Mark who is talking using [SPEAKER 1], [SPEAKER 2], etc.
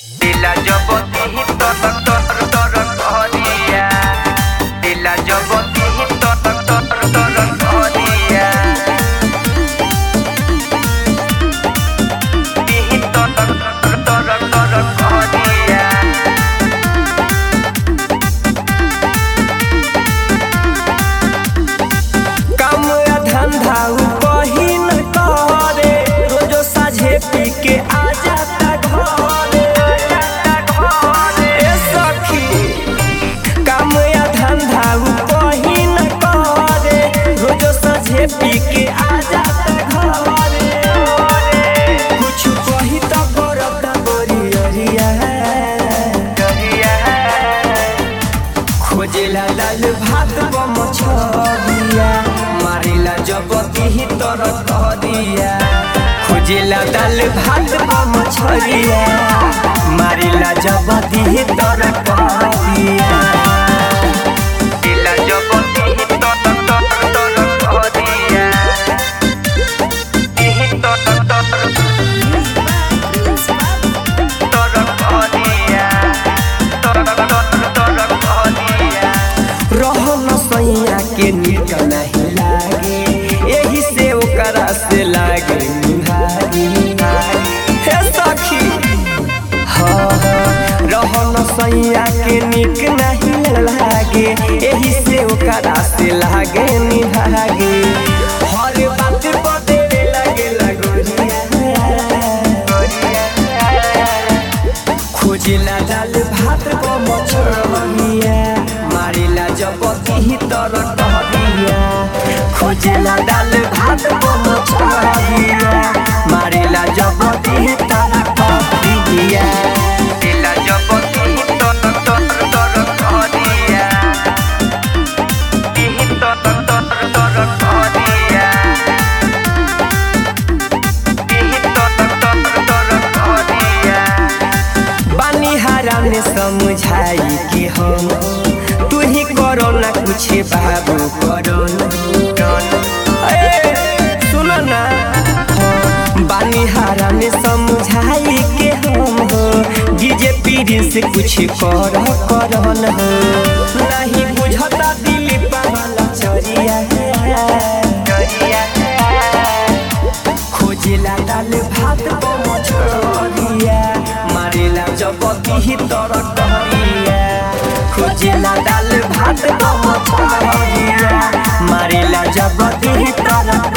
[SPEAKER 1] दिला जबती ही तर तर तर कहरिया दिला जबती ही तर तर तर कहरिया ही तर तर तर कहरिया
[SPEAKER 2] काम या धंधा कहीं न करे रोजो साझे पी के आ जाता घरे ए सखी काम या धंधा कहीं न करे रोजो साझे पी के आ जाता घरे कुछ कही तो करता बरियरिया खोजेला लाल भात मछरिया मारेला जबती ही तर कहरिया खोजेला दाल भात मछरिया मारेला जबती ही तर कहरिया
[SPEAKER 1] दिला जबती ही तर तर तर कहरिया ही तर तर कहरिया तर कहरिया
[SPEAKER 2] रहन सैया के नीक नहीं लागे यही से ओकरा से लागे निहारी हे सखी हाँ रहन सैया के नीक नहीं लागे यही से ओकरा से लागे निहारी हर बात बदले लागे खोजेला दाल भात मछरिया मारेला जबती ही तर कहरिया खोजेला दाल भात मछरिया मारेला जबती ही तर कहरिया
[SPEAKER 1] दिला जबती ही तर तर कहरिया ही तर कहरिया ही तर कहरिया
[SPEAKER 2] बनिहारा ने समझाई कि हम तू ही करो ना कुछ बाबू करो सुन ना बनिहारा ने समझाई के हम हो डीजे पीरी से कुछ करो न हो नहीं बुझता दिल पाला चरिया खोजेला दाल भात मछरिया मारेला जबती ही तर कहरिया खोजेला दाल भात मछरिया मारेला जबती ही तर